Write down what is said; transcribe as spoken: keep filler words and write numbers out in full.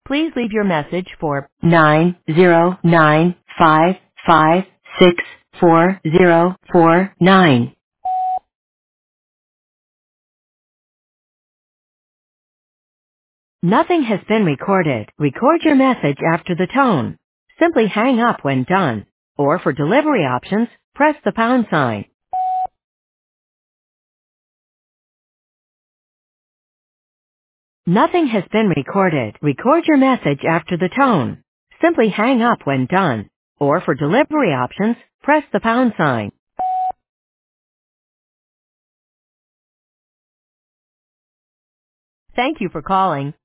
Please leave your message for nine zero nine five five six four zero four nine. Nothing has been recorded. Record your message after the tone. Simply hang up when done. Or for delivery options, press the pound sign. Nothing has been recorded. Record your message after the tone. Simply hang up when done. Or for delivery options, press the pound sign. Thank you for calling